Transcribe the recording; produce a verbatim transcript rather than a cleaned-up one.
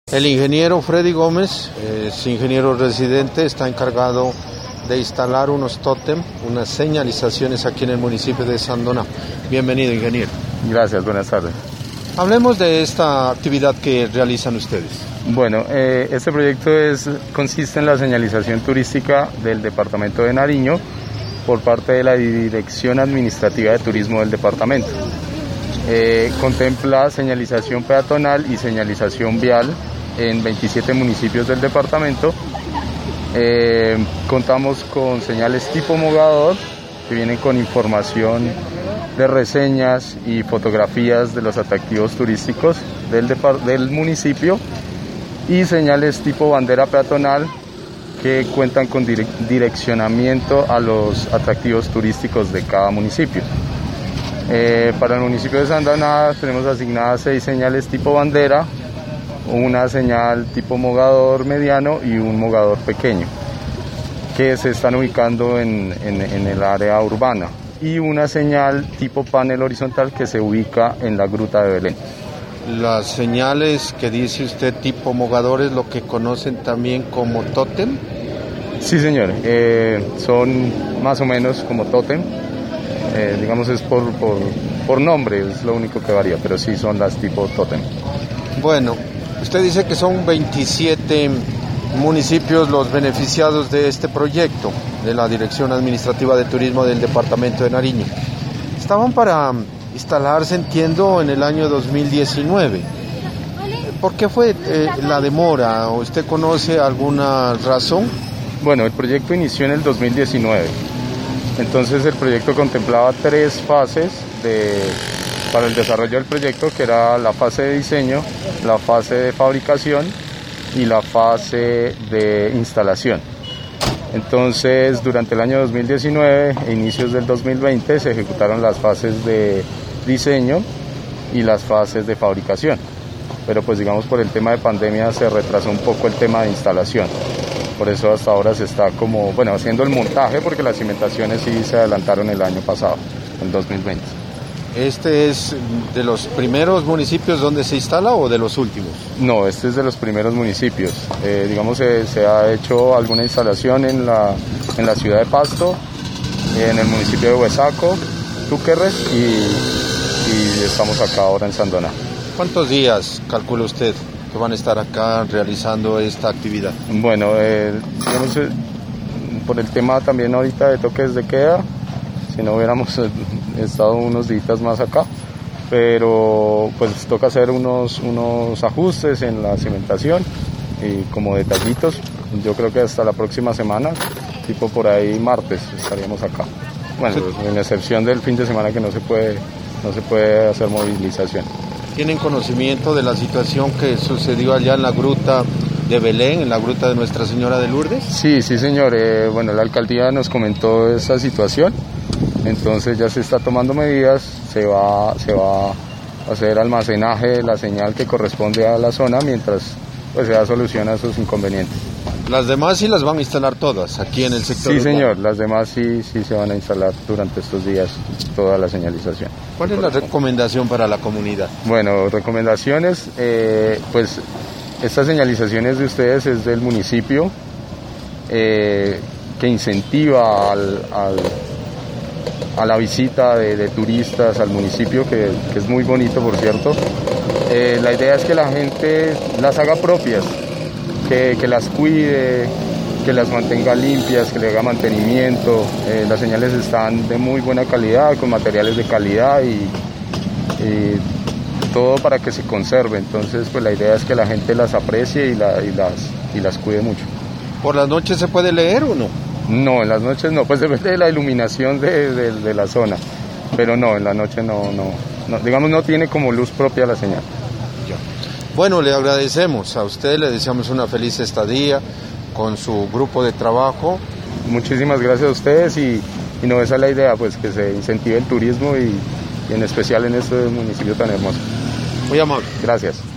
El ingeniero Freddy Gómez, es ingeniero residente, está encargado de instalar unos tótem, unas señalizaciones aquí en el municipio de Sandoná. Bienvenido, ingeniero. Gracias, buenas tardes. Hablemos de esta actividad que realizan ustedes. Bueno, eh, este proyecto es, consiste en la señalización turística del departamento de Nariño por parte de la Dirección Administrativa de Turismo del departamento. Eh, contempla señalización peatonal y señalización vial en veintisiete municipios del departamento. Eh, contamos con señales tipo mogador que vienen con información de reseñas y fotografías de los atractivos turísticos del, del municipio, y señales tipo bandera peatonal que cuentan con dire direccionamiento a los atractivos turísticos de cada municipio. Eh, para el municipio de Sandoná tenemos asignadas seis señales tipo bandera, una señal tipo mogador mediano y un mogador pequeño, que se están ubicando en, en, en el área urbana, y una señal tipo panel horizontal que se ubica en la Gruta de Belén. Las señales que dice usted tipo mogador es lo que conocen también como tótem. Sí, señor, eh, son más o menos como tótem, eh, digamos es por, por, por nombre, es lo único que varía, pero sí son las tipo tótem. Bueno, usted dice que son veintisiete municipios los beneficiados de este proyecto de la Dirección Administrativa de Turismo del Departamento de Nariño. Estaban para instalarse, entiendo, en el año dos mil diecinueve. ¿Por qué fue eh, la demora? ¿Usted conoce alguna razón? Bueno, el proyecto inició en el dos mil diecinueve. Entonces el proyecto contemplaba tres fases de, para el desarrollo del proyecto, que era la fase de diseño, la fase de fabricación y la fase de instalación. Entonces, durante el año dos mil diecinueve e inicios del dos mil veinte se ejecutaron las fases de diseño y las fases de fabricación. Pero pues digamos por el tema de pandemia se retrasó un poco el tema de instalación. Por eso hasta ahora se está como, bueno, haciendo el montaje, porque las cimentaciones sí se adelantaron el año pasado, el dos mil veinte. ¿Este es de los primeros municipios donde se instala o de los últimos? No, este es de los primeros municipios. Eh, digamos, se, se ha hecho alguna instalación en la, en la ciudad de Pasto, en el municipio de Huesaco, Túquerres, y, y estamos acá ahora en Sandoná. ¿Cuántos días calcula usted que van a estar acá realizando esta actividad? Bueno, eh, digamos, eh, por el tema también ahorita de toques de queda, si no hubiéramos estado unos días más acá, pero pues toca hacer unos, unos ajustes en la cimentación y como detallitos. Yo creo que hasta la próxima semana, tipo por ahí martes, estaríamos acá. Bueno, sí, en excepción del fin de semana que no se puede, no se puede hacer movilización. ¿Tienen conocimiento de la situación que sucedió allá en la gruta de Belén, en la gruta de Nuestra Señora de Lourdes? Sí, sí, señor. Eh, bueno, la alcaldía nos comentó esa situación. Entonces ya se está tomando medidas, se va, se va a hacer almacenaje de la señal que corresponde a la zona mientras pues, se da solución a esos inconvenientes. ¿Las demás sí las van a instalar todas aquí en el sector? Sí, señor, las demás sí, sí se van a instalar durante estos días toda la señalización. ¿Cuál es la recomendación para la comunidad? Bueno, recomendaciones, eh, pues estas señalizaciones de ustedes es del municipio, eh, que incentiva al... al a la visita de, de turistas al municipio, que, que es muy bonito, por cierto. Eh, la idea es que la gente las haga propias, que, que las cuide, que las mantenga limpias, que le haga mantenimiento. Eh, las señales están de muy buena calidad, con materiales de calidad y, y todo para que se conserve. Entonces, pues la idea es que la gente las aprecie y, la, y, las, y las cuide mucho. ¿Por las noches se puede leer o no? No, en las noches no, pues depende de la iluminación de, de, de la zona, pero no, en la noche no, no, no, digamos no tiene como luz propia la señal. Bueno, le agradecemos a usted, le deseamos una feliz estadía con su grupo de trabajo. Muchísimas gracias a ustedes y, y no, esa es la idea, pues que se incentive el turismo y, y en especial en este municipio tan hermoso. Muy amable. Gracias.